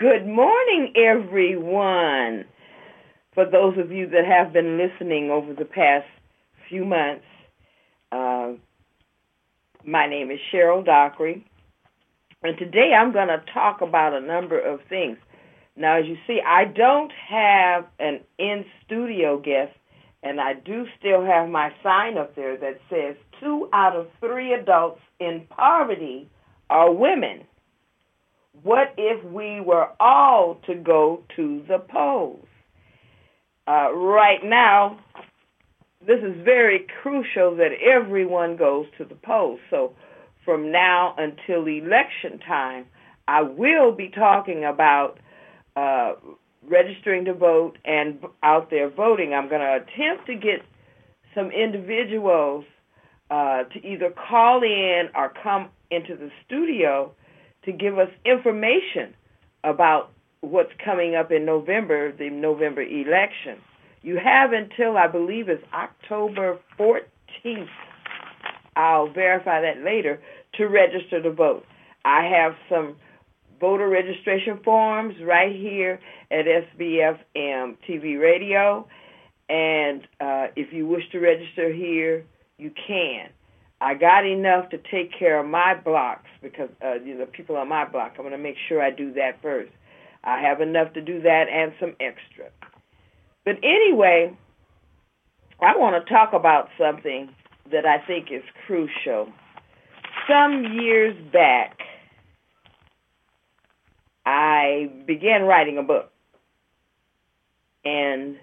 Good morning, everyone. For those of you that have been listening over the past few months, my name is Cheryl Dockery, and today I'm going to talk about a number of things. Now, as you see, I don't have an in-studio guest, and I do still have my sign up there that says 2 out of 3 adults in poverty are women. What if we were all to go to the polls? Right now, this is very crucial that everyone goes to the polls. So from now until election time, I will be talking about registering to vote and out there voting. I'm going to attempt to get some individuals to either call in or come into the studio to give us information about what's coming up in November, the November election. You have until, I believe, it's October 14th, I'll verify that later, to register to vote. I have some voter registration forms right here at SBFM TV Radio, and if you wish to register here, you can. I got enough to take care of my blocks because the people on my block. I'm going to make sure I do that first. I have enough to do that and some extra. But anyway, I want to talk about something that I think is crucial. Some years back, I began writing a book, and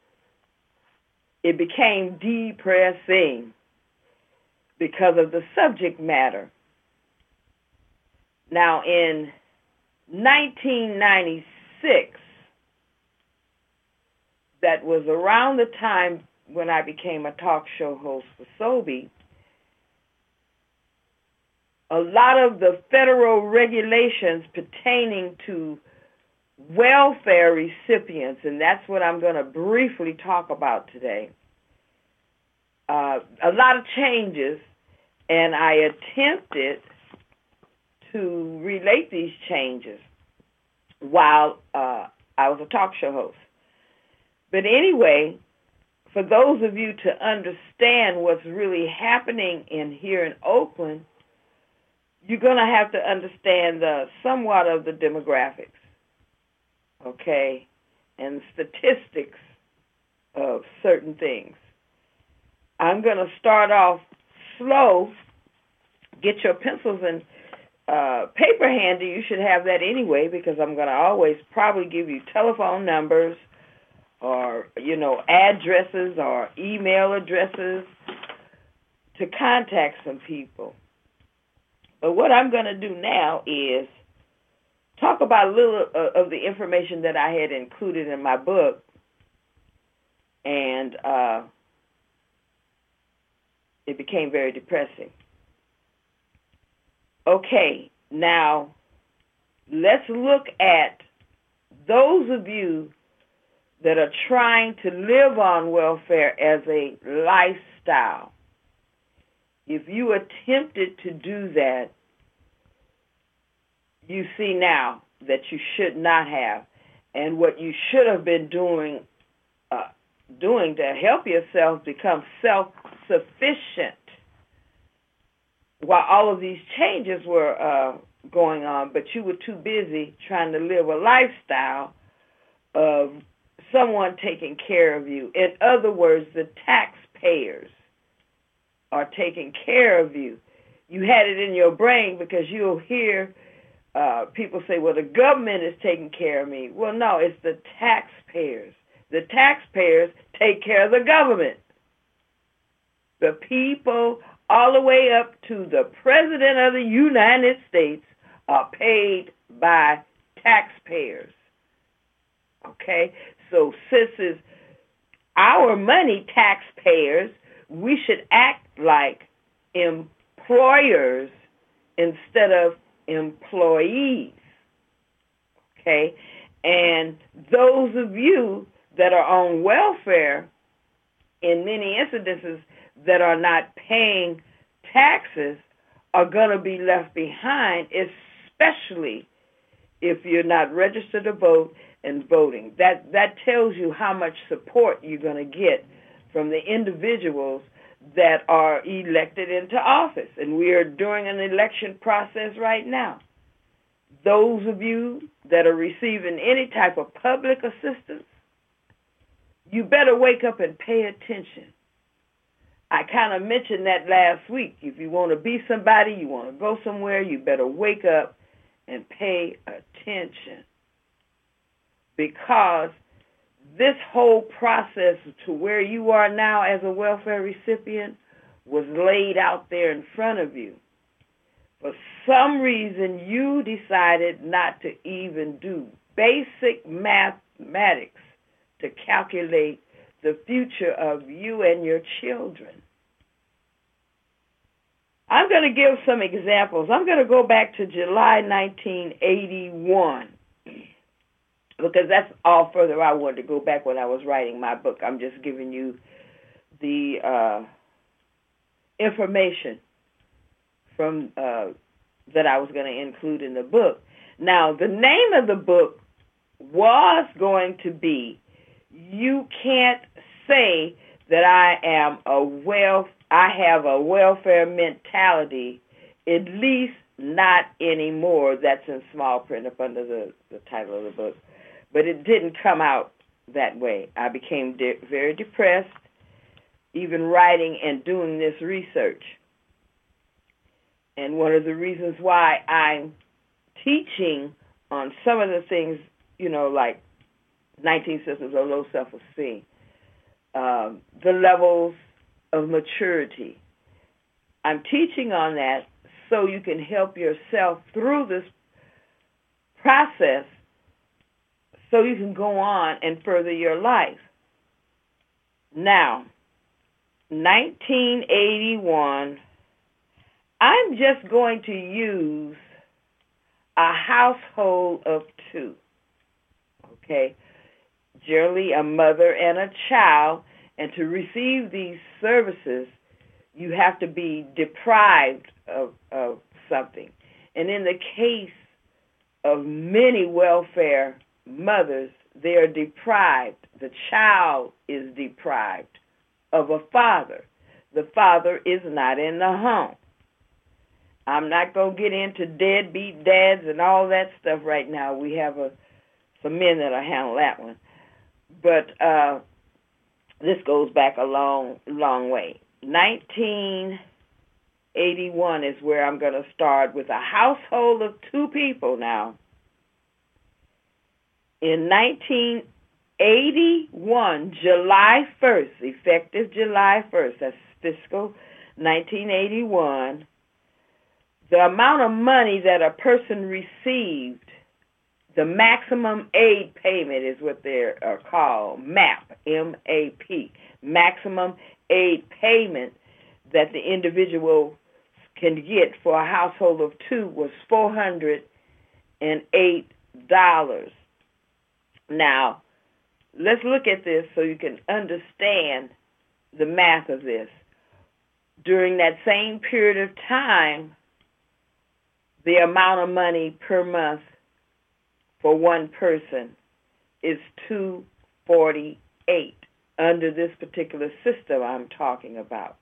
it became depressing because of the subject matter. Now, in 1996, that was around the time when I became a talk show host for SOBI, a lot of the federal regulations pertaining to welfare recipients, and that's what I'm going to briefly talk about today, a lot of changes, and I attempted to relate these changes while I was a talk show host. But anyway, for those of you to understand what's really happening here in Oakland, you're going to have to understand somewhat of the demographics, okay, and statistics of certain things. I'm going to start off slow. Get your pencils and paper handy. You should have that anyway, because I'm going to always probably give you telephone numbers or, addresses or email addresses to contact some people. But what I'm going to do now is talk about a little of the information that I had included in my book, and it became very depressing. Okay, now let's look at those of you that are trying to live on welfare as a lifestyle. If you attempted to do that, you see now that you should not have. And what you should have been doing to help yourself become self-sufficient while all of these changes were going on, but you were too busy trying to live a lifestyle of someone taking care of you. In other words, the taxpayers are taking care of you. You had it in your brain because you'll hear people say, well, the government is taking care of me. Well, no, it's the taxpayers. The taxpayers take care of the government. The people all the way up to the President of the United States are paid by taxpayers. Okay? So since it's our money, taxpayers, we should act like employers instead of employees. Okay? And those of you that are on welfare, in many incidences, that are not paying taxes are going to be left behind, especially if you're not registered to vote and voting. That tells you how much support you're going to get from the individuals that are elected into office. And we are doing an election process right now. Those of you that are receiving any type of public assistance, you better wake up and pay attention. I kind of mentioned that last week. If you want to be somebody, you want to go somewhere, you better wake up and pay attention. Because this whole process to where you are now as a welfare recipient was laid out there in front of you. For some reason, you decided not to even do basic mathematics to calculate the future of you and your children. I'm going to give some examples. I'm going to go back to July 1981 because that's all further I wanted to go back when I was writing my book. I'm just giving you the information from that I was going to include in the book. Now, the name of the book was going to be You Can't Say That I have a welfare mentality, at least not anymore. That's in small print up under the title of the book. But it didn't come out that way. I became very depressed, even writing and doing this research. And one of the reasons why I'm teaching on some of the things, like 19 systems of low self-esteem, the levels of maturity. I'm teaching on that so you can help yourself through this process so you can go on and further your life. Now, 1981, I'm just going to use a household of two, okay? Generally a mother and a child, and to receive these services, you have to be deprived of something. And in the case of many welfare mothers, they are deprived. The child is deprived of a father. The father is not in the home. I'm not going to get into deadbeat dads and all that stuff right now. We have some men that'll handle that one. But this goes back a long, long way. 1981 is where I'm going to start with a household of two people now. In 1981, July 1st, effective July 1st, that's fiscal 1981, the amount of money that a person received, the maximum aid payment is what they're called, MAP, M-A-P, maximum aid payment that the individual can get for a household of two was $408. Now, let's look at this so you can understand the math of this. During that same period of time, the amount of money per month for one person is $248 under this particular system I'm talking about.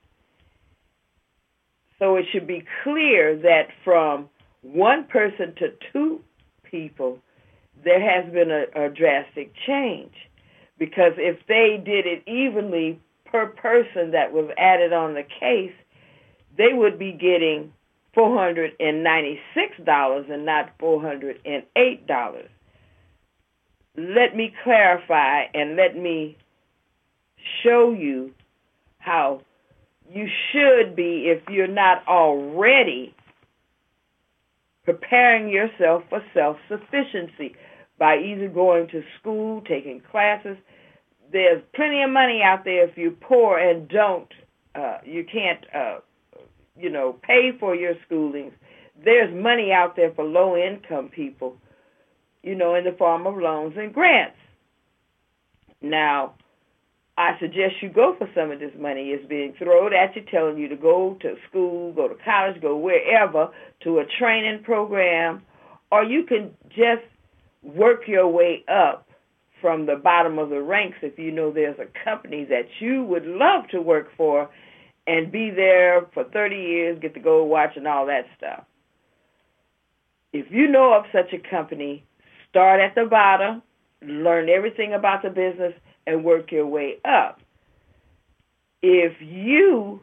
So it should be clear that from one person to two people, there has been a drastic change. Because if they did it evenly per person that was added on the case, they would be getting $496 and not $408. Let me clarify and let me show you how you should be, if you're not already, preparing yourself for self-sufficiency by either going to school, taking classes. There's plenty of money out there if you're poor and you can't pay for your schoolings. There's money out there for low-income people, in the form of loans and grants. Now, I suggest you go for some of this money. It's being thrown at you, telling you to go to school, go to college, go wherever, to a training program, or you can just work your way up from the bottom of the ranks if you know there's a company that you would love to work for and be there for 30 years, get the gold watch and all that stuff. If you know of such a company, start at the bottom, learn everything about the business, and work your way up. If you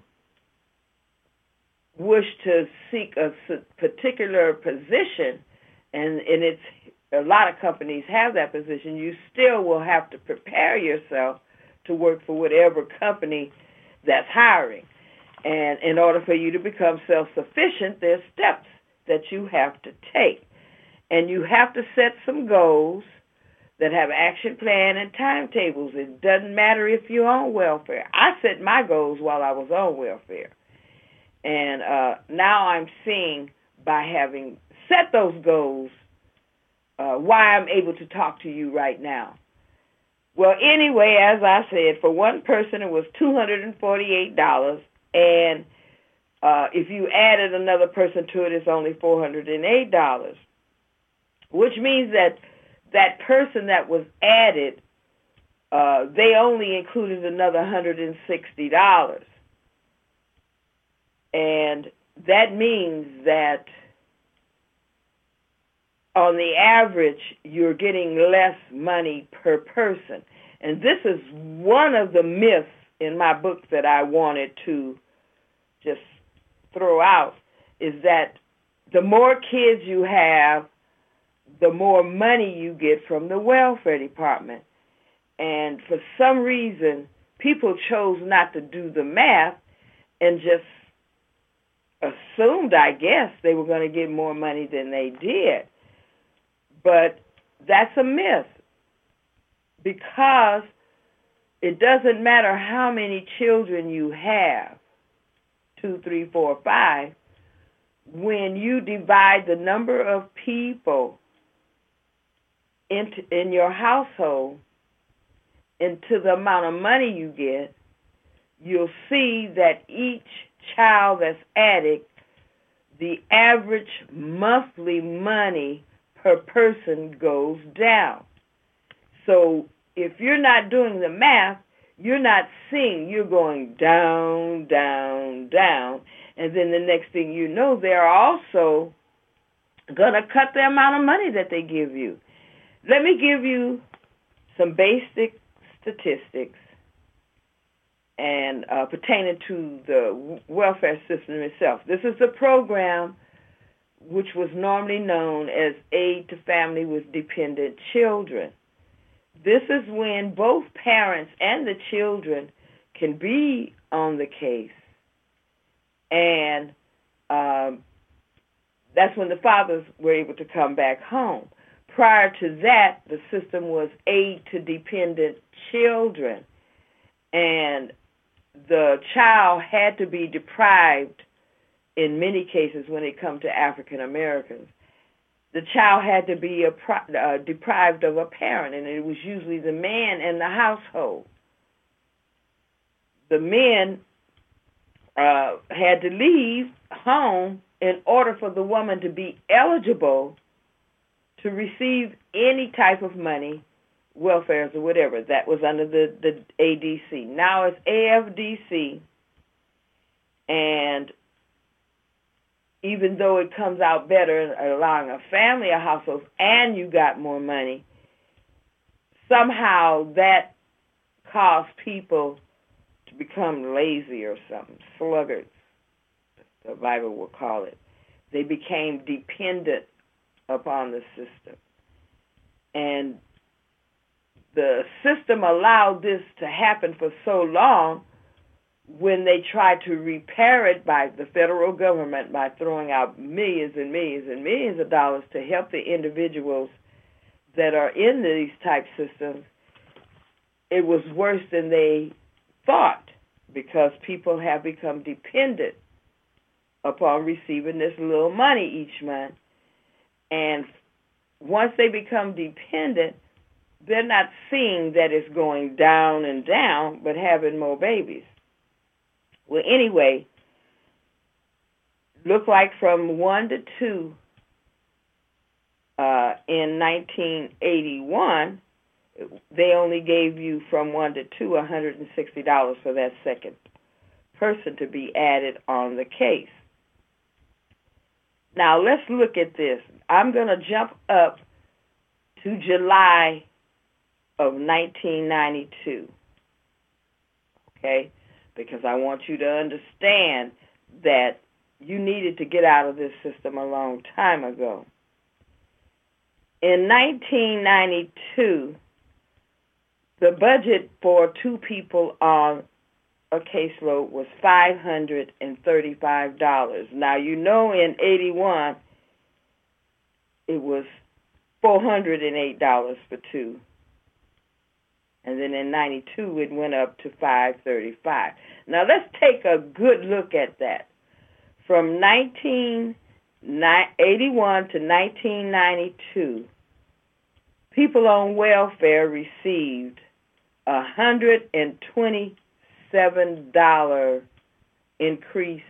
wish to seek a particular position, and it's a lot of companies have that position, you still will have to prepare yourself to work for whatever company that's hiring. And in order for you to become self-sufficient, there's steps that you have to take. And you have to set some goals that have action plan and timetables. It doesn't matter if you're on welfare. I set my goals while I was on welfare. And now I'm seeing, by having set those goals, why I'm able to talk to you right now. Well, anyway, as I said, for one person it was $248, and if you added another person to it, it's only $408, which means that that person that was added, they only included another $160. And that means that on the average, you're getting less money per person. And this is one of the myths in my book that I wanted to just throw out, is that the more kids you have, the more money you get from the welfare department. And for some reason, people chose not to do the math and just assumed, I guess, they were going to get more money than they did. But that's a myth, because it doesn't matter how many children you have, 2, 3, 4, 5, when you divide the number of people in your household into the amount of money you get, you'll see that each child that's added, the average monthly money per person goes down. So if you're not doing the math, you're not seeing, you're going down, down, down. And then the next thing you know, they're also going to cut the amount of money that they give you. Let me give you some basic statistics and pertaining to the welfare system itself. This is the program which was normally known as Aid to Family with Dependent Children. This is when both parents and the children can be on the case, and that's when the fathers were able to come back home. Prior to that, the system was Aid to Dependent Children, and the child had to be deprived. In many cases, when it comes to African Americans, the child had to be deprived of a parent, and it was usually the man in the household. The men had to leave home in order for the woman to be eligible to receive any type of money, welfares or whatever. That was under the ADC. Now it's AFDC, and even though it comes out better allowing a family of households and you got more money, somehow that caused people to become lazy or something, sluggards, the Bible will call it. They became dependent upon the system. And the system allowed this to happen for so long. When they tried to repair it by the federal government by throwing out millions and millions and millions of dollars to help the individuals that are in these type systems, it was worse than they thought, because people have become dependent upon receiving this little money each month. And once they become dependent, they're not seeing that it's going down and down, but having more babies. Well, anyway, look like from 1 to 2, In 1981, they only gave you from 1 to 2 $160 for that second person to be added on the case. Now, let's look at this. I'm going to jump up to July of 1992, okay, because I want you to understand that you needed to get out of this system a long time ago. In 1992, the budget for two people on a caseload was $535. Now, you know in 81, it was $408 for two. And then in 92, it went up to $535. Now, let's take a good look at that. From 1981 to 1992, people on welfare received $127 increase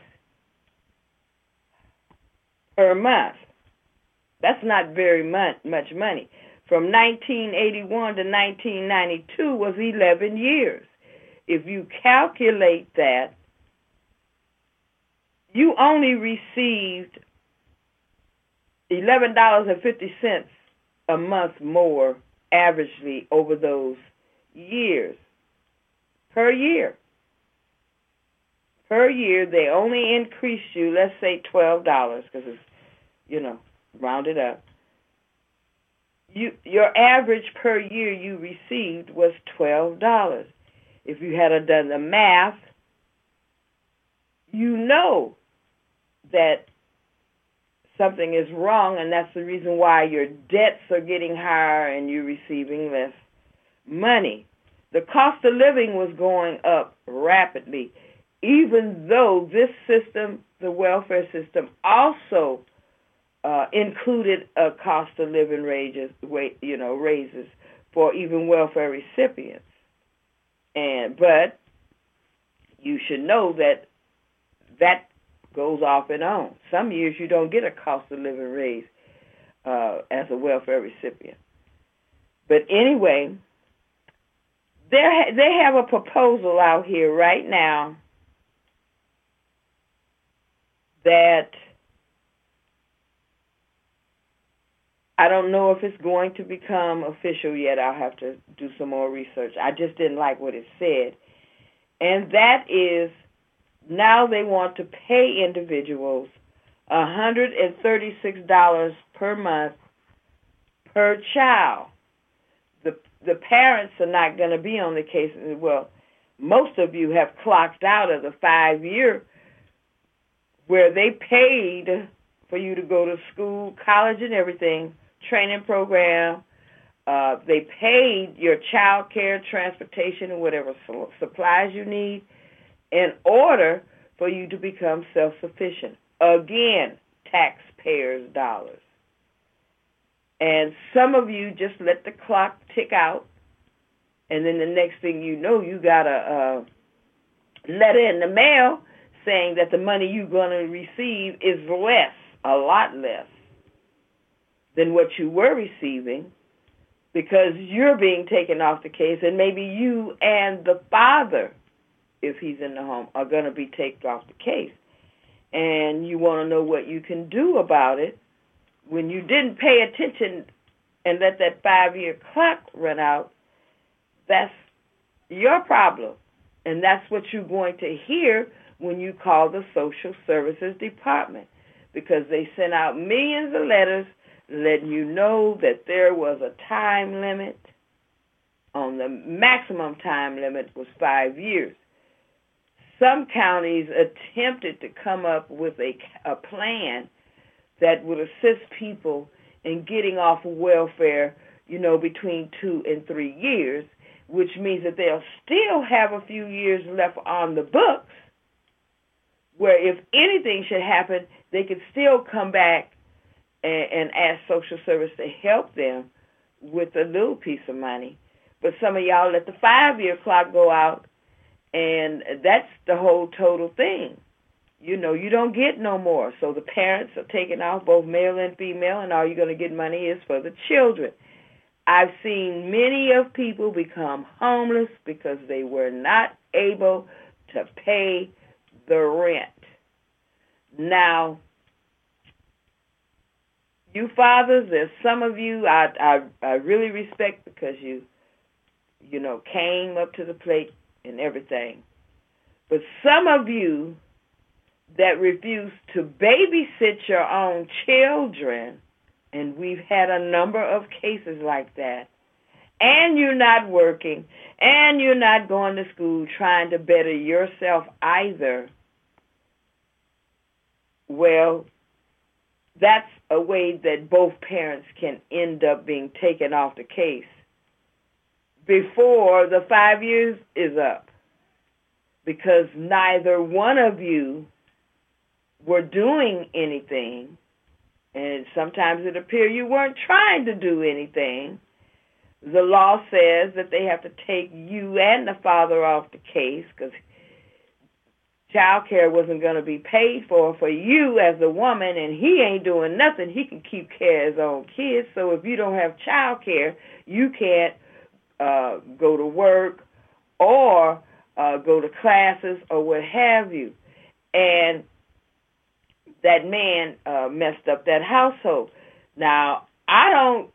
per month. That's not very much money. From 1981 to 1992 was 11 years. If you calculate that, you only received $11.50 a month more averagely over those years. Per year. Per year, they only increased you, let's say $12, because it's, rounded up. Your average per year you received was $12. If you had done the math, you know that something is wrong, and that's the reason why your debts are getting higher and you're receiving less money. The cost of living was going up rapidly, even though this system, the welfare system, also included a cost of living raises for even welfare recipients. But you should know that goes off and on. Some years you don't get a cost of living raise as a welfare recipient. But anyway, they have a proposal out here right now that I don't know if it's going to become official yet. I'll have to do some more research. I just didn't like what it said. And that is, now they want to pay individuals $136 per month per child. The parents are not going to be on the case. Well, most of you have clocked out of the 5-year where they paid for you to go to school, college and everything, training program. They paid your child care, transportation, and whatever supplies you need in order for you to become self-sufficient. Again, taxpayers' dollars. And some of you just let the clock tick out, and then the next thing you know, you got a letter in the mail saying that the money you're going to receive is less, a lot less than what you were receiving, because you're being taken off the case, and maybe you and the father, if he's in the home, are going to be taken off the case. And you want to know what you can do about it. When you didn't pay attention and let that 5-year clock run out, that's your problem. And that's what you're going to hear when you call the Social Services Department, because they sent out millions of letters letting you know that there was a time limit. On the maximum time limit was 5 years. Some counties attempted to come up with a plan that would assist people in getting off of welfare, between 2 and 3 years, which means that they'll still have a few years left on the books, where if anything should happen, they could still come back and ask social service to help them with a little piece of money. But some of y'all let the 5-year clock go out, and that's the whole total thing. you don't get no more. So the parents are taking off, both male and female, and all you're going to get money is for the children. I've seen many of people become homeless because they were not able to pay the rent. Now, you fathers, there's some of you I really respect because you came up to the plate and everything. But some of you that refuse to babysit your own children, and we've had a number of cases like that, and you're not working, and you're not going to school trying to better yourself either, well, that's a way that both parents can end up being taken off the case before the 5 years is up, because neither one of you were doing anything, and sometimes it appears you weren't trying to do anything. The law says that they have to take you and the father off the case because child care wasn't going to be paid for you as a woman, and he ain't doing nothing. He can keep care of his own kids. So if you don't have child care, you can't go to work or go to classes or what have you. And that man messed up that household. Now, I don't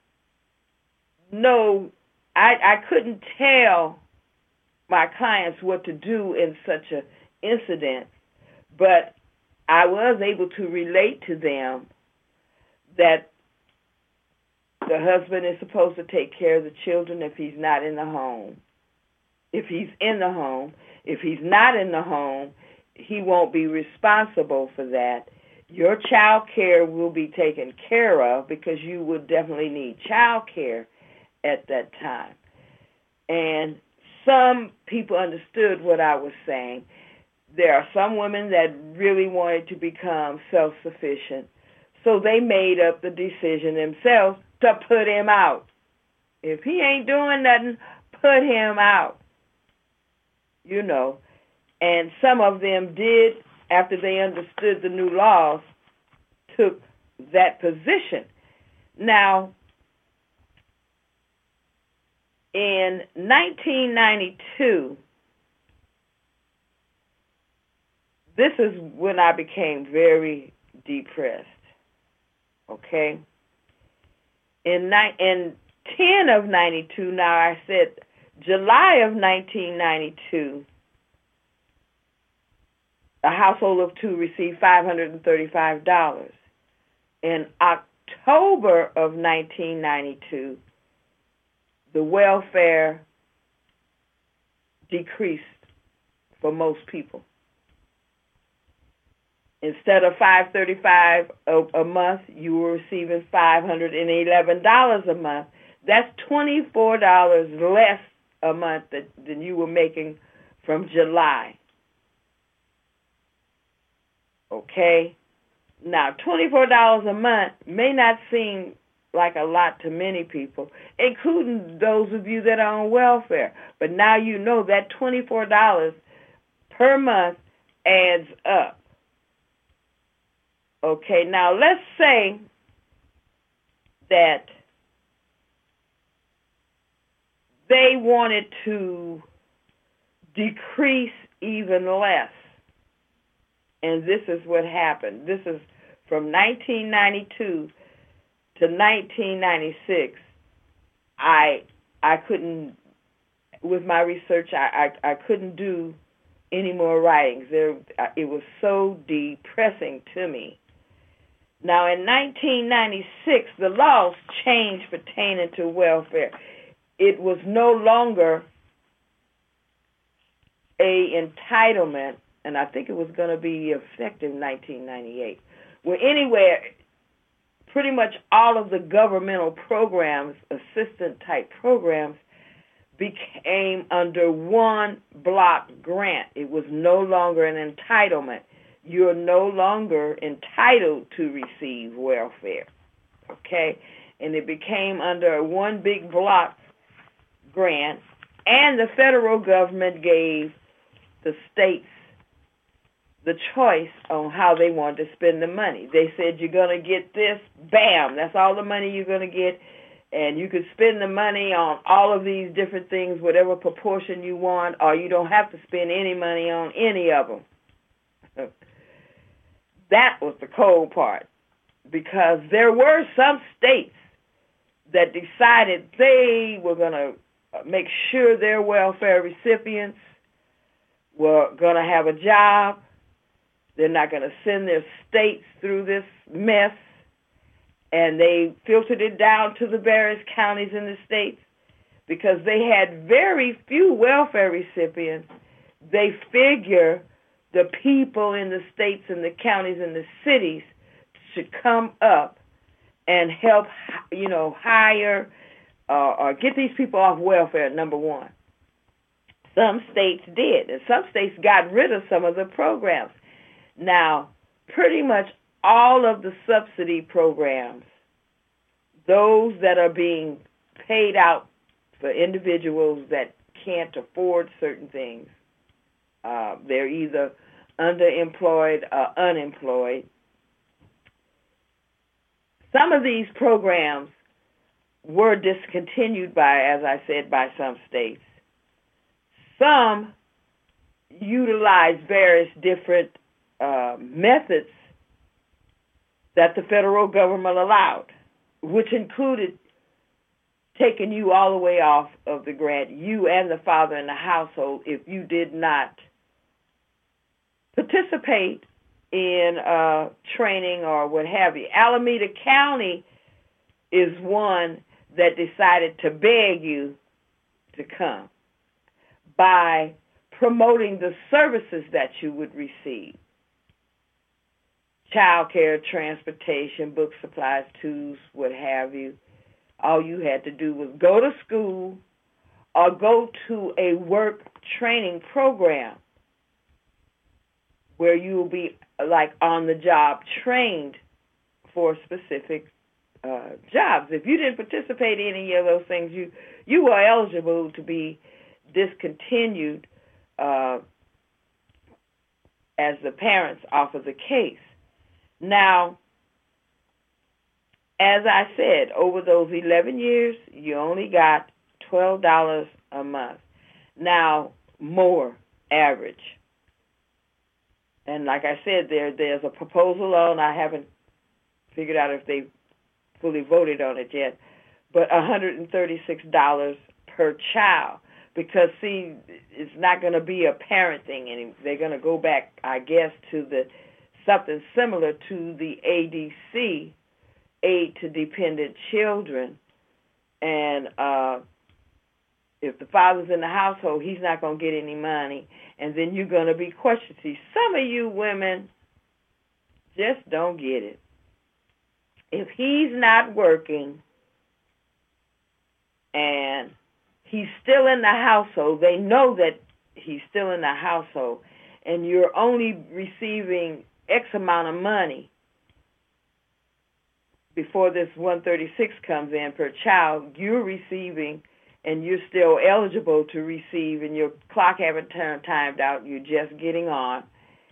know, I couldn't tell my clients what to do in such an incident, but I was able to relate to them that the husband is supposed to take care of the children if he's not in the home. If he's in the home, if he's not in the home, he won't be responsible for that. Your child care will be taken care of because you will definitely need child care at that time. And some people understood what I was saying. There are some women that really wanted to become self-sufficient, so they made up the decision themselves to put him out. If he ain't doing nothing, put him out. And some of them did, after they understood the new laws, took that position. Now, in 1992, this is when I became very depressed, okay? In 10 of 92, now I said July of 1992, a household of two received $535. In October of 1992, the welfare decreased for most people. Instead of $535 a month, you were receiving $511 a month. That's $24 less a month than you were making from July. Okay? Now, $24 a month may not seem like a lot to many people, including those of you that are on welfare. But now you know that $24 per month adds up. Okay, now let's say that they wanted to decrease even less. And this is what happened. This is from 1992 to 1996. I couldn't, with my research, I couldn't do any more writings. It was so depressing to me. Now, in 1996, the laws changed pertaining to welfare. It was no longer a entitlement, and I think it was going to be effective 1998. Well, anyway, pretty much all of the governmental programs, assistant-type programs, became under one block grant. It was no longer an entitlement. You're no longer entitled to receive welfare, okay? And it became under one big block grant, and the federal government gave the states the choice on how they wanted to spend the money. They said, you're going to get this, bam, that's all the money you're going to get, and you could spend the money on all of these different things, whatever proportion you want, or you don't have to spend any money on any of them. That was the cold part, because there were some states that decided they were going to make sure their welfare recipients were going to have a job. They're not going to send their states through this mess. And they filtered it down to the various counties in the states because they had very few welfare recipients. They figure the people in the states and the counties and the cities should come up and help, hire or get these people off welfare, number one. Some states did, and some states got rid of some of the programs. Now, pretty much all of the subsidy programs, those that are being paid out for individuals that can't afford certain things, they're either underemployed or unemployed. Some of these programs were discontinued by some states. Some utilized various different methods that the federal government allowed, which included taking you all the way off of the grant, you and the father in the household, if you did not participate in training or what have you. Alameda County is one that decided to beg you to come by promoting the services that you would receive. Child care, transportation, book supplies, tools, what have you. All you had to do was go to school or go to a work training program where you will be like on the job trained for specific jobs. If you didn't participate in any of those things, you were eligible to be discontinued as the parents offer the case. Now, as I said, over those 11 years, you only got $12 a month. Now, more average. And like I said, there's a proposal on, I haven't figured out if they fully voted on it yet, but $136 per child. Because, see, it's not going to be a parent thing anymore. They're going to go back, I guess, to something similar to the ADC, Aid to Dependent Children. And if the father's in the household, he's not going to get any money. And then you're going to be questioned. See, some of you women just don't get it. If he's not working and he's still in the household, they know that he's still in the household, and you're only receiving X amount of money before this 136 comes in per child, you're receiving, and you're still eligible to timed out, you're just getting on.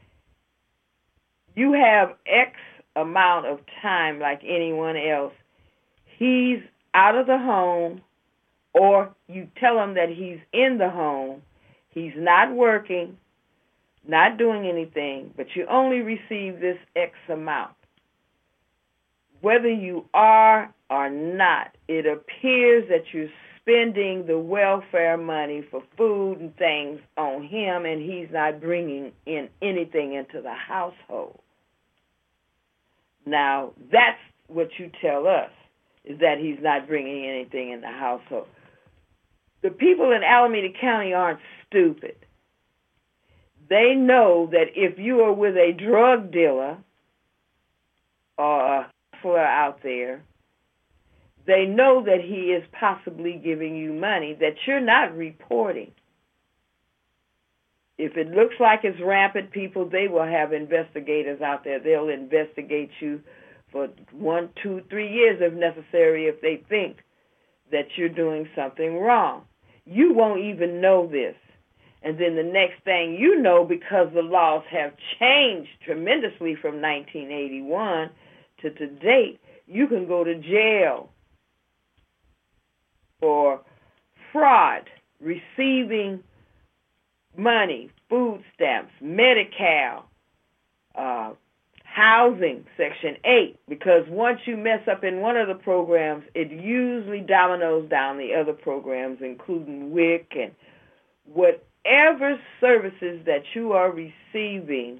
You have X amount of time like anyone else. He's out of the home, or you tell him that he's in the home, he's not working, not doing anything, but you only receive this X amount. Whether you are or not, it appears that you're spending the welfare money for food and things on him, and he's not bringing in anything into the household. Now, that's what you tell us, is that he's not bringing anything in the household. The people in Alameda County aren't stupid. They know that if you are with a drug dealer or a hustler out there, they know that he is possibly giving you money that you're not reporting. If it looks like it's rampant, people, they will have investigators out there. They'll investigate you for 1, 2, 3 years if necessary if they think that you're doing something wrong. You won't even know this. And then the next thing you know, because the laws have changed tremendously from 1981 to date, you can go to jail for fraud, receiving money, food stamps, Medi-Cal, housing, Section 8, because once you mess up in one of the programs, it usually dominoes down the other programs, including WIC and whatever services that you are receiving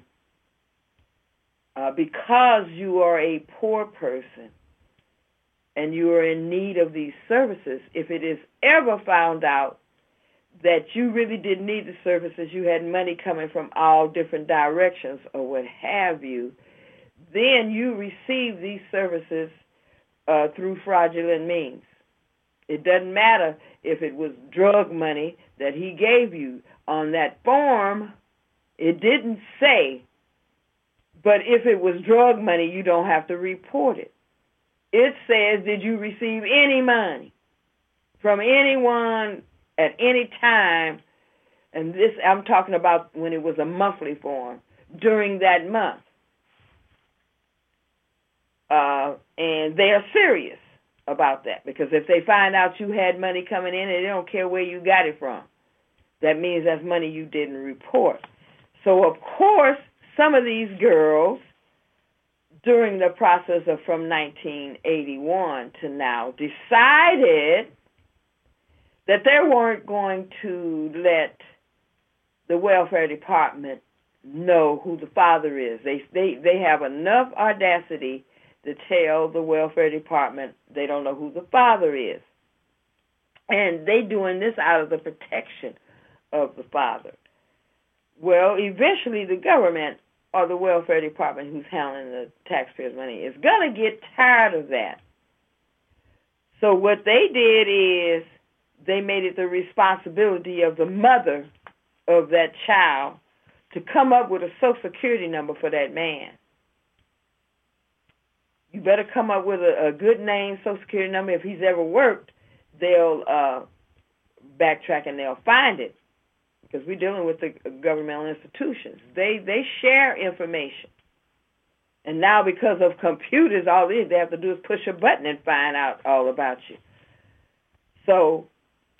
because you are a poor person and you are in need of these services. If it is ever found out that you really didn't need the services, you had money coming from all different directions or what have you, then you receive these services through fraudulent means. It doesn't matter if it was drug money that he gave you. On that form, it didn't say, but if it was drug money, you don't have to report it. It says, did you receive any money from anyone at any time? And this, I'm talking about when it was a monthly form, during that month. And they are serious about that, because if they find out you had money coming in, and they don't care where you got it from, that means that's money you didn't report. So, of course, some of these girls, during the process of from 1981 to now, decided that they weren't going to let the welfare department know who the father is. They have enough audacity to tell the welfare department they don't know who the father is. And they doing this out of the protection of the father. Well, eventually the government or the welfare department who's handling the taxpayers' money is going to get tired of that. So what they did is they made it the responsibility of the mother of that child to come up with a Social Security number for that man. You better come up with a good name, Social Security number. If he's ever worked, they'll backtrack and they'll find it, because we're dealing with the governmental institutions. They share information. And now because of computers, all they have to do is push a button and find out all about you. So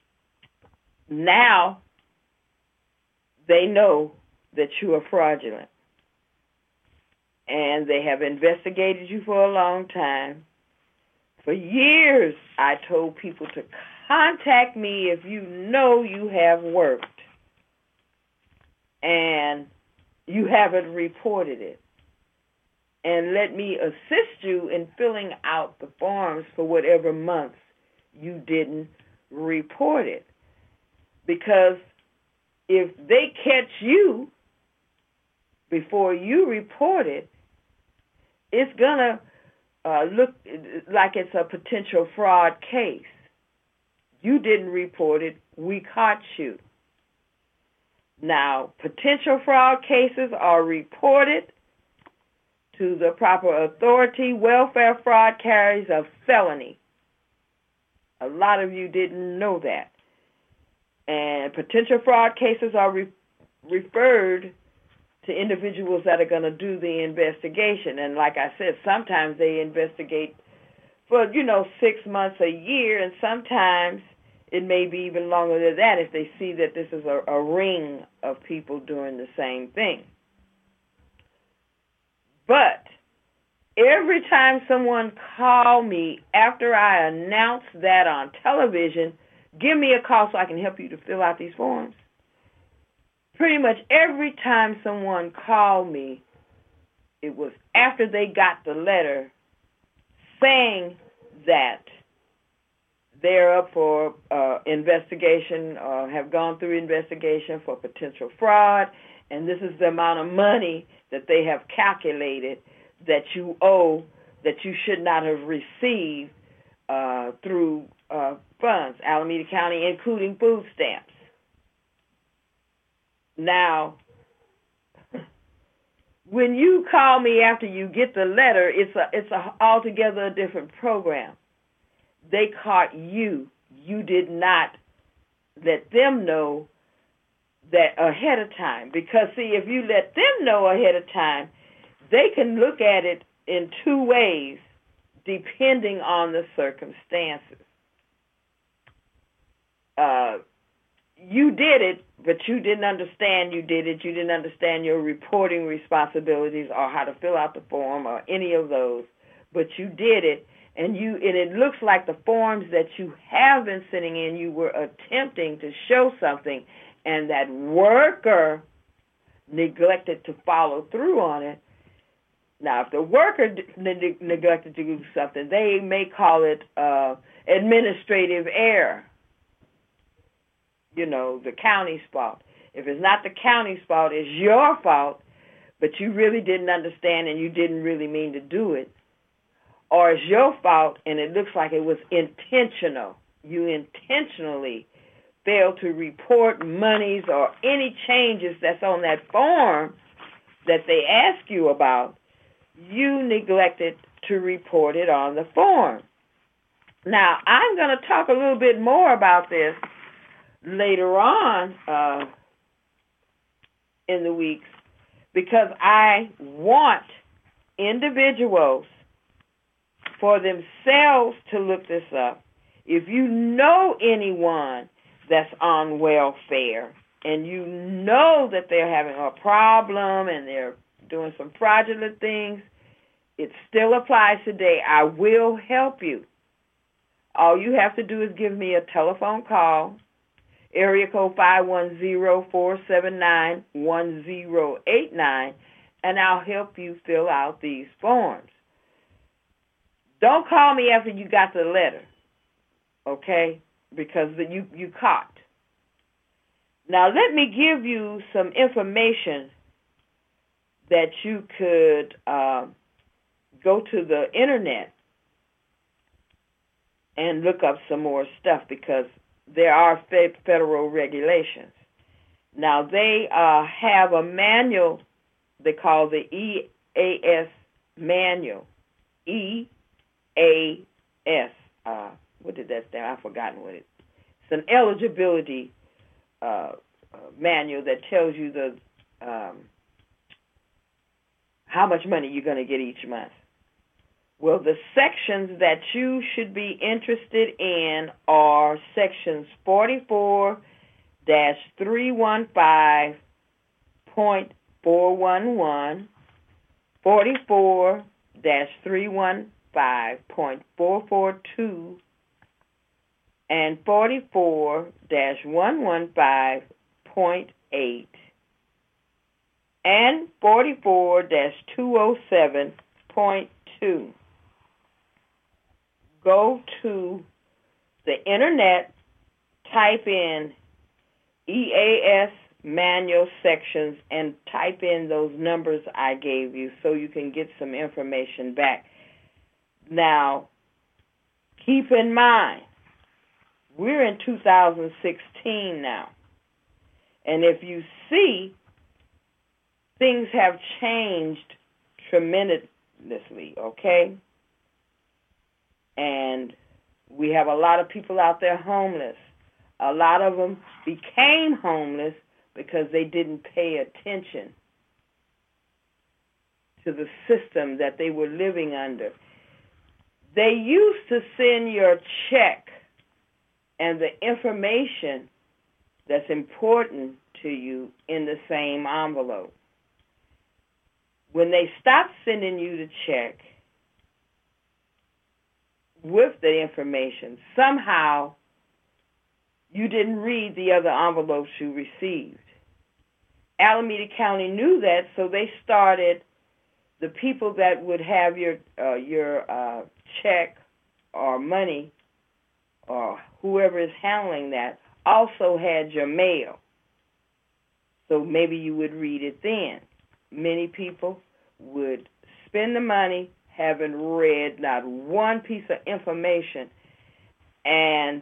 now they know that you are fraudulent. And they have investigated you for a long time. For years, I told people to contact me if you know you have worked and you haven't reported it. And let me assist you in filling out the forms for whatever months you didn't report it. Because if they catch you before you report it, it's going to look like it's a potential fraud case. You didn't report it. We caught you. Now, potential fraud cases are reported to the proper authority. Welfare fraud carries a felony. A lot of you didn't know that. And potential fraud cases are referred to individuals that are going to do the investigation. And like I said, sometimes they investigate for, 6 months, a year, and sometimes it may be even longer than that if they see that this is a ring of people doing the same thing. But every time someone call me after I announce that on television, give me a call so I can help you to fill out these forms. Pretty much every time someone called me, it was after they got the letter saying that they're up for investigation or have gone through investigation for potential fraud, and this is the amount of money that they have calculated that you owe that you should not have received through funds, Alameda County, including food stamps. Now, when you call me after you get the letter, it's a altogether a different program. They caught you. You did not let them know that ahead of time. Because, see, if you let them know ahead of time, they can look at it in two ways depending on the circumstances. You did it, but you didn't understand you did it. You didn't understand your reporting responsibilities or how to fill out the form or any of those. But you did it, and it looks like the forms that you have been sending in, you were attempting to show something, and that worker neglected to follow through on it. Now, if the worker neglected to do something, they may call it administrative error. The county's fault. If it's not the county's fault, it's your fault, but you really didn't understand and you didn't really mean to do it. Or it's your fault and it looks like it was intentional. You intentionally failed to report monies or any changes that's on that form that they ask you about. You neglected to report it on the form. Now, I'm going to talk a little bit more about this later on in the weeks, because I want individuals for themselves to look this up. If you know anyone that's on welfare and you know that they're having a problem and they're doing some fraudulent things, it still applies today. I will help you. All you have to do is give me a telephone call, area code 510-479-1089, and I'll help you fill out these forms. Don't call me after you got the letter, okay, because you caught. Now, let me give you some information that you could go to the Internet and look up some more stuff, because there are federal regulations. Now, they have a manual they call the EAS manual. EAS. What did that stand? I've forgotten what it is. It's an eligibility manual that tells you how much money you're going to get each month. Well, the sections that you should be interested in are sections 44-315.411, 44-315.442, and 44-115.8, and 44-207.2. Go to the Internet, type in EAS manual sections, and type in those numbers I gave you so you can get some information back. Now, keep in mind, we're in 2016 now. And if you see, things have changed tremendously, okay? And we have a lot of people out there homeless. A lot of them became homeless because they didn't pay attention to the system that they were living under. They used to send your check and the information that's important to you in the same envelope. When they stopped sending you the check with the information, somehow you didn't read the other envelopes you received. Alameda County knew that, so they started, the people that would have your check or money or whoever is handling that also had your mail. So maybe you would read it then. Many people would spend the money, haven't read not one piece of information, and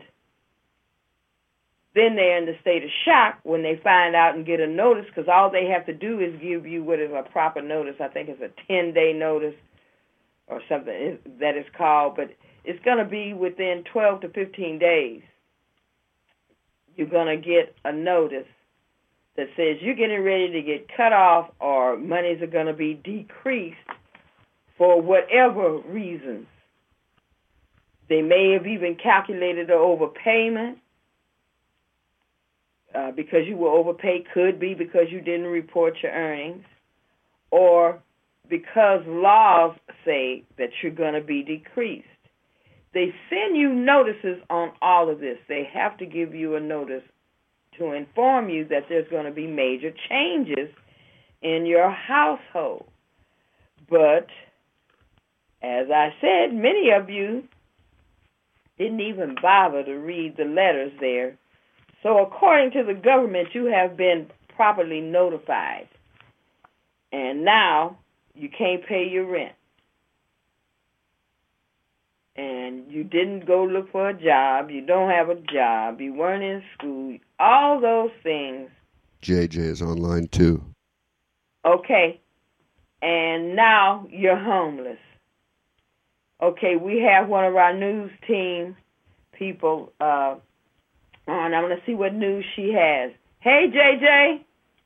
then they're in the state of shock when they find out and get a notice, because all they have to do is give you what is a proper notice. I think it's a 10-day notice or something that is called, but it's going to be within 12 to 15 days. You're going to get a notice that says you're getting ready to get cut off or monies are going to be decreased for whatever reasons. They may have even calculated an overpayment because you were overpaid. Could be because you didn't report your earnings, or because laws say that you're going to be decreased. They send you notices on all of this. They have to give you a notice to inform you that there's going to be major changes in your household. But, as I said, many of you didn't even bother to read the letters there. So according to the government, you have been properly notified. And now you can't pay your rent. And you didn't go look for a job. You don't have a job. You weren't in school. All those things. JJ is online too. Okay. And now you're homeless. Okay, we have one of our news team people on. I'm going to see what news she has. Hey, JJ.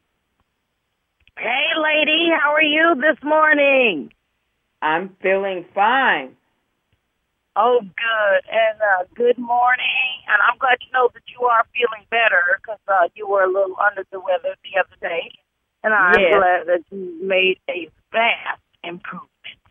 Hey, lady. How are you this morning? I'm feeling fine. Oh, good. And good morning. And I'm glad to know that you are feeling better because you were a little under the weather the other day. And I'm glad that you made a vast improvement.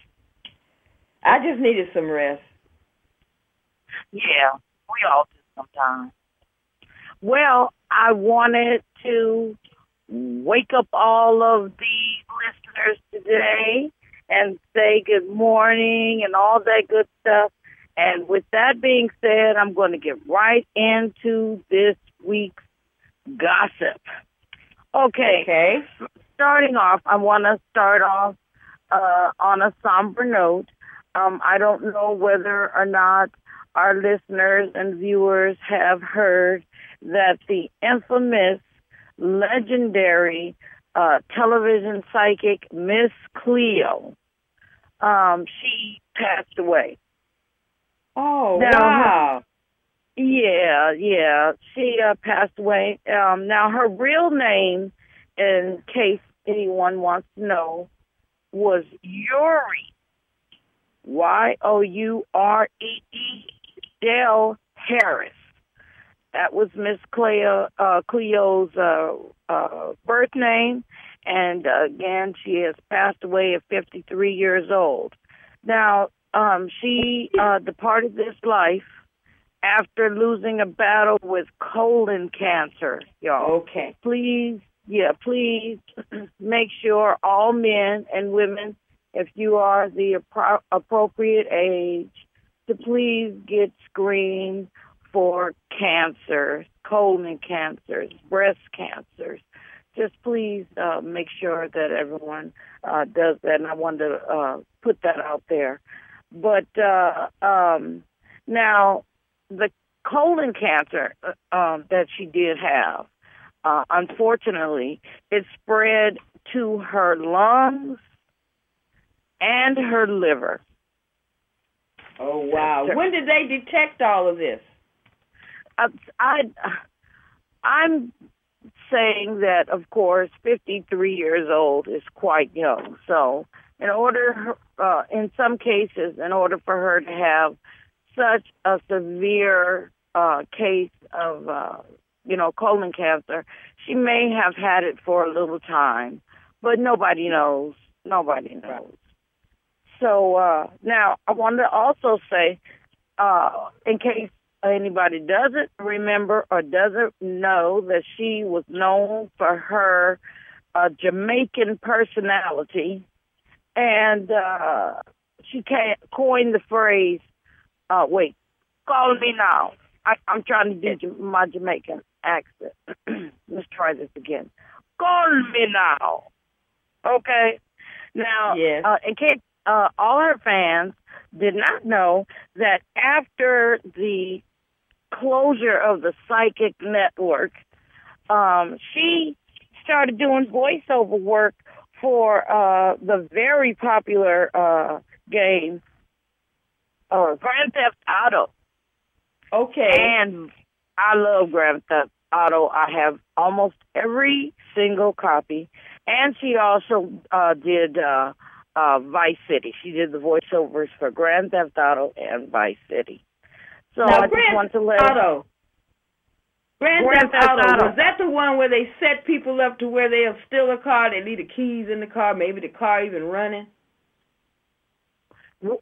I just needed some rest. Yeah, we all do sometimes. Well, I wanted to wake up all of the listeners today and say good morning and all that good stuff. And with that being said, I'm going to get right into this week's gossip. Okay. Starting off, I want to start off on a somber note. I don't know whether or not our listeners and viewers have heard that the infamous, legendary television psychic Miss Cleo, she passed away. Oh, wow. Yeah. She passed away. Now, her real name, in case anyone wants to know, was Youree. Youree Dell Harris. That was Miss Cleo's birth name, and again, she has passed away at 53 years old. Now, she departed this life after losing a battle with colon cancer, y'all. Okay. Please make sure all men and women, if you are the appropriate age, to please get screened for cancers, colon cancers, breast cancers. Just please make sure that everyone does that, and I wanted to put that out there. But now, the colon cancer that she did have, unfortunately, it spread to her lungs and her liver. Oh, wow. When did they detect all of this? I'm saying that, of course, 53 years old is quite young. So in some cases, in order for her to have such a severe case of, colon cancer, she may have had it for a little time, but nobody knows. Nobody knows. Right. So now I wanted to also say, in case anybody doesn't remember or doesn't know, that she was known for her Jamaican personality, and she coined the phrase, call me now. I'm trying to do my Jamaican accent. Let's try this again. Call me now. Okay? Now, in case all her fans did not know, that after the closure of the Psychic Network, she started doing voiceover work for the very popular game, Grand Theft Auto. Okay. And I love Grand Auto. I have almost every single copy. And she also did Vice City. She did the voiceovers for Grand Theft Auto and Vice City. So now, I just want to let Grand Theft Auto, was that the one where they set people up to where they'll steal a car, they leave the keys in the car, maybe the car even running? Look,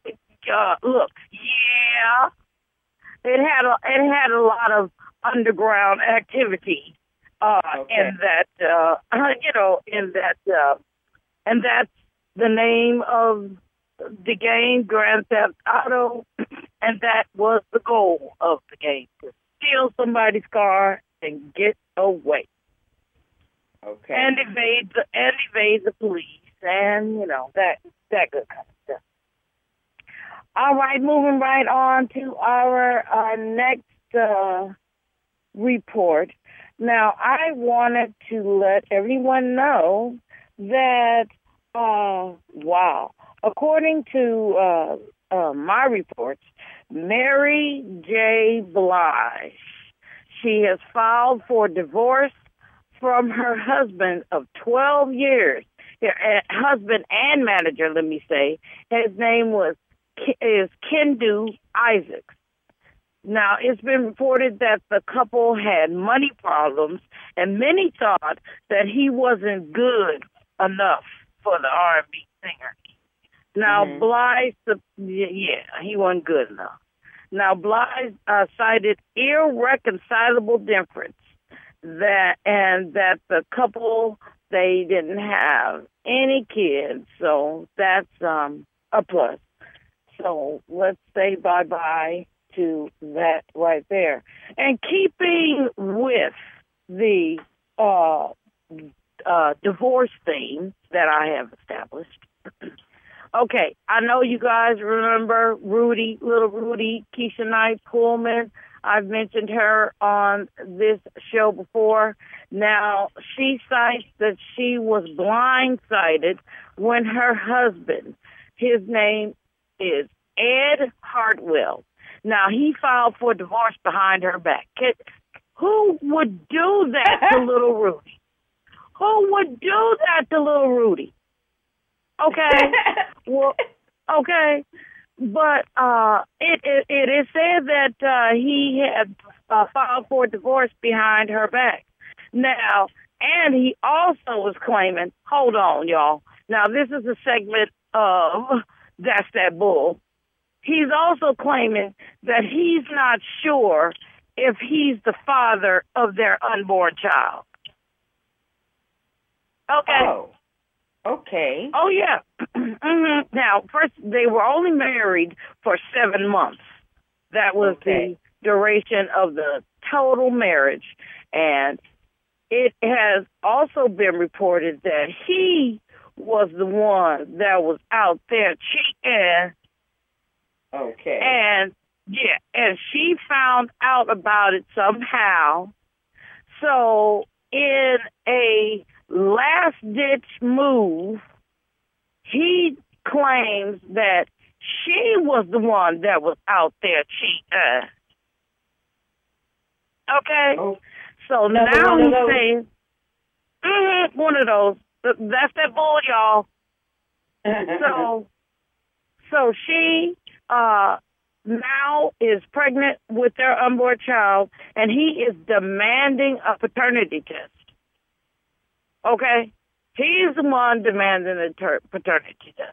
yeah, it had a lot of underground activity in that, and that's the name of the game, Grand Theft Auto, and that was the goal of the game, to steal somebody's car and get away. Okay. And evade the police, and that good kind of stuff. All right, moving right on to our next report. Now, I wanted to let everyone know that, according to my reports, Mary J. Blige, she has filed for divorce from her husband of 12 years. Husband and manager, let me say. His name is Kendu Isaacs. Now, it's been reported that the couple had money problems, and many thought that he wasn't good enough for the R&B singer. Now, Blige, he wasn't good enough. Now, Blige cited irreconcilable difference that the couple, they didn't have any kids, so that's a plus. So let's say bye-bye to that right there. And keeping with the divorce theme that I have established, okay, I know you guys remember little Rudy, Keisha Knight Pullman. I've mentioned her on this show before. Now, she cites that she was blindsided when her husband, his name is Ed Hartwell. Now, he filed for divorce behind her back. Who would do that to little Rudy? Who would do that to little Rudy? Okay. Well, okay. But it is said that he had filed for divorce behind her back. Now, and he also was claiming, hold on, y'all. Now, this is a segment of That's That Bull. He's also claiming that he's not sure if he's the father of their unborn child. Okay. Oh. Okay. Oh, yeah. Now, first, they were only married for 7 months. That was the duration of the total marriage. And it has also been reported that he was the one that was out there cheating. Okay. And, and she found out about it somehow. So, in a last-ditch move, he claims that she was the one that was out there cheating. Okay? Oh, so now he's saying, one of those. That's that bull, y'all. So she now is pregnant with their unborn child, and he is demanding a paternity test. Okay? He's the one demanding a paternity test.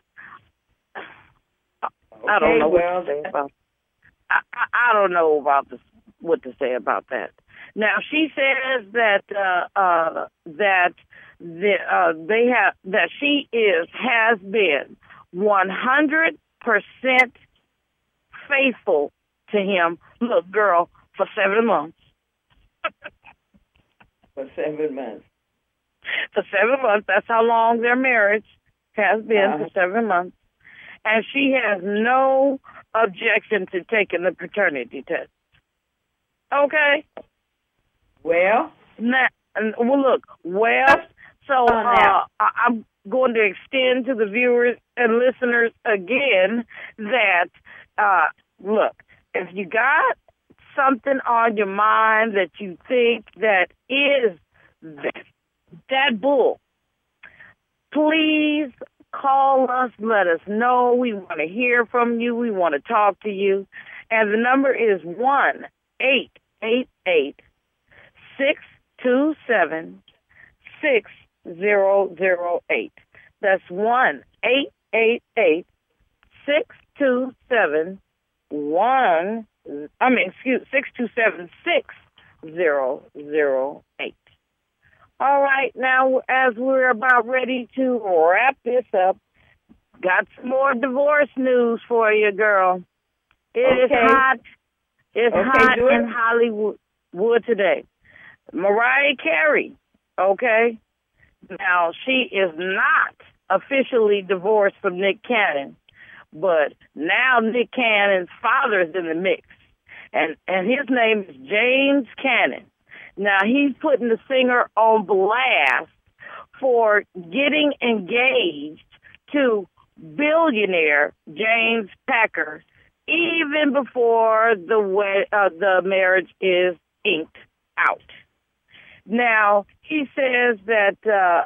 I don't know what to say about I don't know about this, what to say about that. Now, she says that she has been 100% faithful to him. Look, girl, for 7 months. For 7 months. For 7 months. That's how long their marriage has been, for 7 months. And she has no objection to taking the paternity test. Okay? Well? So I'm going to extend to the viewers and listeners again that, look, if you got something on your mind that you think that is that bull, please call us. Let us know. We want to hear from you. We want to talk to you. And the number is 1-888-627-6008. That's 1-888-627-6008. All right, now as we're about ready to wrap this up, got some more divorce news for you, girl. It is hot. It's hot in Hollywood today. Mariah Carey, okay? Now, she is not officially divorced from Nick Cannon, but now Nick Cannon's father's in the mix, and his name is James Cannon. Now, he's putting the singer on blast for getting engaged to billionaire James Packer even before the marriage is inked out. Now, he says that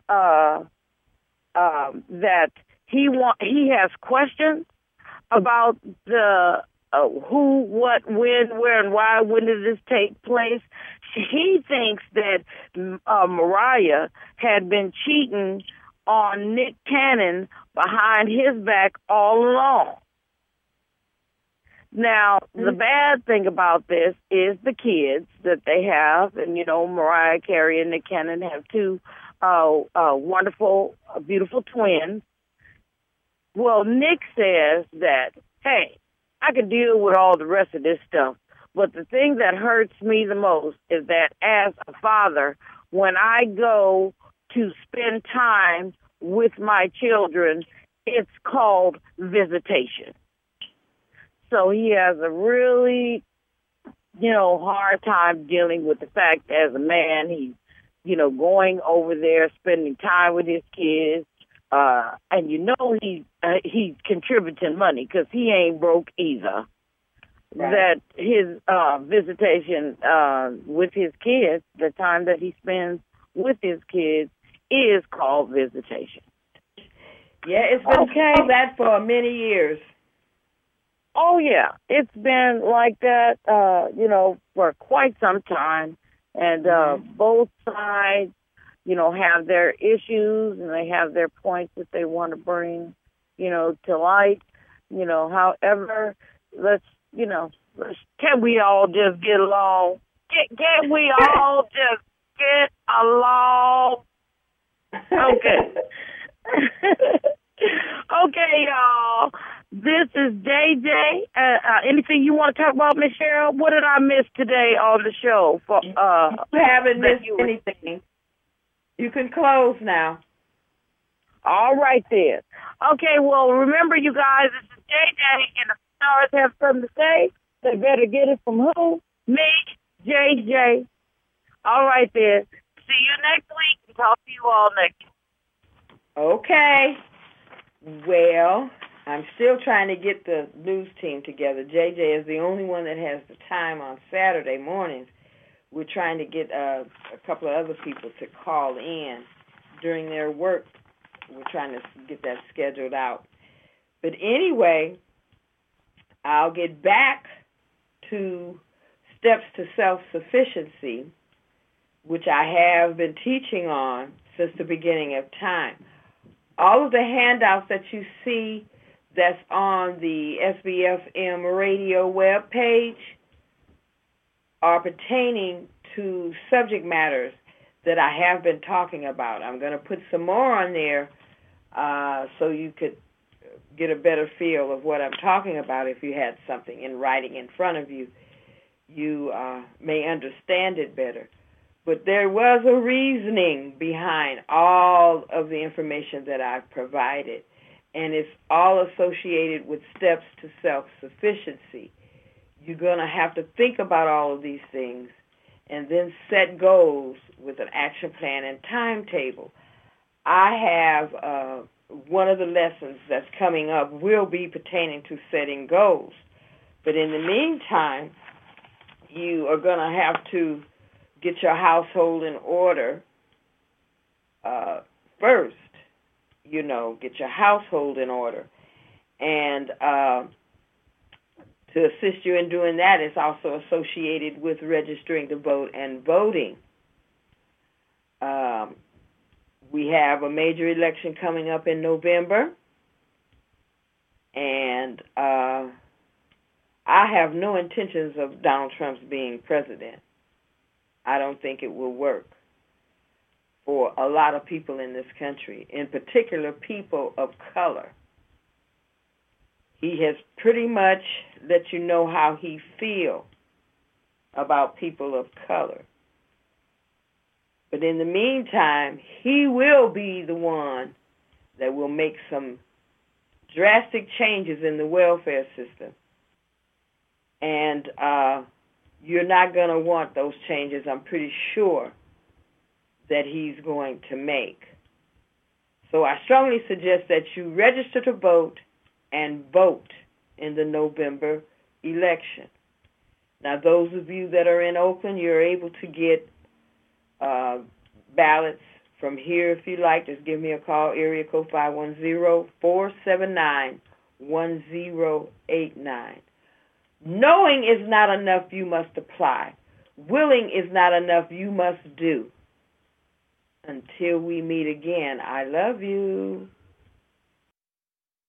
that he has questions about the who, what, when, where, and why. When did this take place? He thinks that Mariah had been cheating on Nick Cannon behind his back all along. Now, the bad thing about this is the kids that they have. And, you know, Mariah Carey and Nick Cannon have two wonderful, beautiful twins. Well, Nick says that, hey, I can deal with all the rest of this stuff. But the thing that hurts me the most is that as a father, when I go to spend time with my children, it's called visitation. So he has a really, hard time dealing with the fact that as a man, he's, going over there, spending time with his kids. And he's contributing money because he ain't broke either. Right. That his visitation with his kids, the time that he spends with his kids, is called visitation. Yeah, it's been called that for many years. Oh, yeah. It's been like that, for quite some time. And both sides, have their issues and they have their points that they want to bring, to light. However, can we all just get along? Can we all just get along? Okay. Okay, y'all. This is JJ. Anything you want to talk about, Miss Cheryl? What did I miss today on the show? You haven't missed anything. You can close now. All right, then. Okay, well, remember, you guys, this is JJ, and the stars have something to say. They better get it from who? Me, JJ. All right, then. See you next week and talk to you all next week. Okay. Well, I'm still trying to get the news team together. JJ is the only one that has the time on Saturday mornings. We're trying to get a couple of other people to call in during their work. We're trying to get that scheduled out. But anyway, I'll get back to steps to self-sufficiency, which I have been teaching on since the beginning of time. All of the handouts that you see that's on the SBFM radio web page are pertaining to subject matters that I have been talking about. I'm going to put some more on there so you could get a better feel of what I'm talking about. If you had something in writing in front of you, you may understand it better. But there was a reasoning behind all of the information that I've provided, and it's all associated with steps to self-sufficiency. You're going to have to think about all of these things and then set goals with an action plan and timetable. I have one of the lessons that's coming up will be pertaining to setting goals. But in the meantime, you are going to have to get your household in order first. Get your household in order. And to assist you in doing that, it's also associated with registering to vote and voting. We have a major election coming up in November, and I have no intentions of Donald Trump's being president. I don't think it will work for a lot of people in this country, in particular people of color. He has pretty much let you know how he feels about people of color. But in the meantime, he will be the one that will make some drastic changes in the welfare system. And you're not going to want those changes, I'm pretty sure, that he's going to make. So I strongly suggest that you register to vote and vote in the November election. Now, those of you that are in Oakland, you're able to get ballots from here if you like. Just give me a call, area code 510-479-1089. Knowing is not enough, you must apply. Willing is not enough, you must do. Until we meet again, I love you.